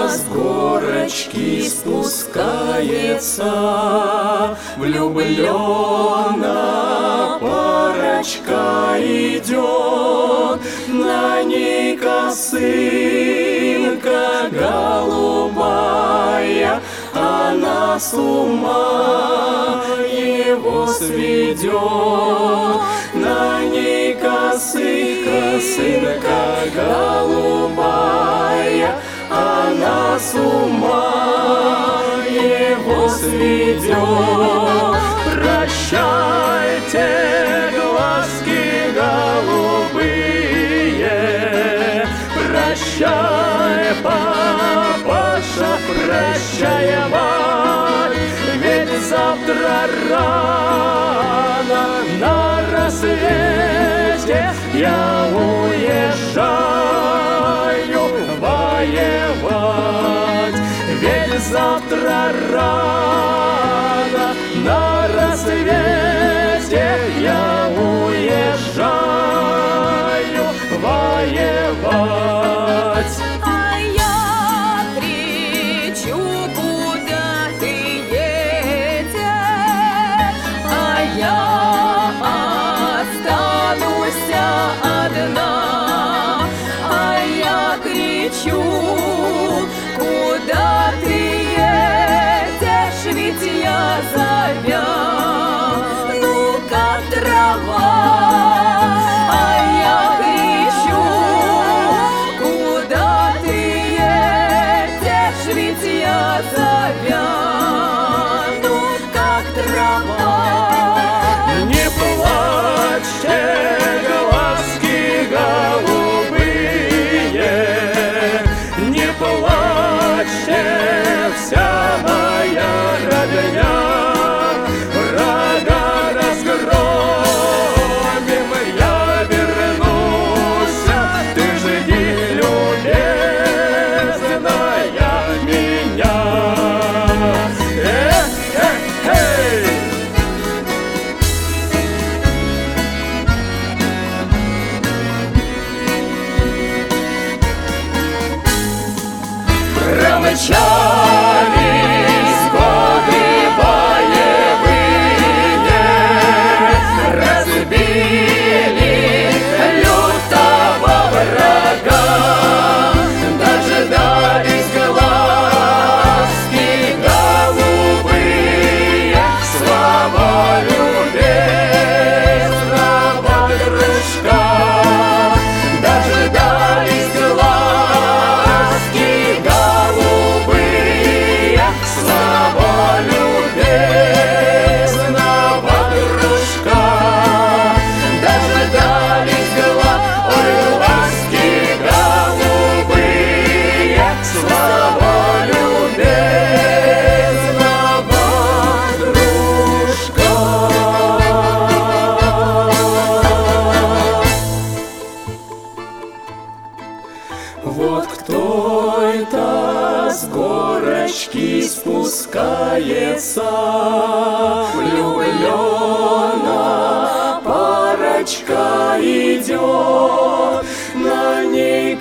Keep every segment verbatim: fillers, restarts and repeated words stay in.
с горочки спускается, влюблённая парочка идет, на ней косынка голубая, она с ума его сведет. На ней косынка, косынка голубая, она с ума его сведет. Прощайте, глазки голубые, прощай, папаша, прощай, мать, ведь завтра рано на рассвете я уезжаю воевать. Ведь завтра рано на рассвете я уезжаю воевать. А я кричу, куда ты едешь, а я останусь одна. А я кричу, куда ты едешь, ведь я завяну, как трава. А я кричу, куда ты едешь, ведь я завяну, как трава. Не плачьте, глазки голубые, не плачьте, вся моя родня. Врага разгромим, я вернусь, ты жди, любезная, меня. Эх, эх, эй! Промчались годы боевые, разбили лютого врага, дождались глазки голубые, слава любезного дружка. Дождались глазки голубые, слава любезного дружка. Дождались гла... Ой, глазки голубые, слава любезного дружка. Вот кто это с горочки спускается, влюблённая парочка идет, на ней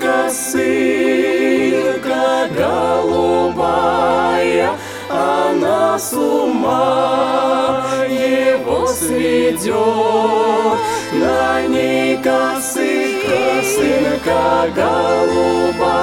косынка голубая, она с ума его сведет. На ней косынка, косынка голубая,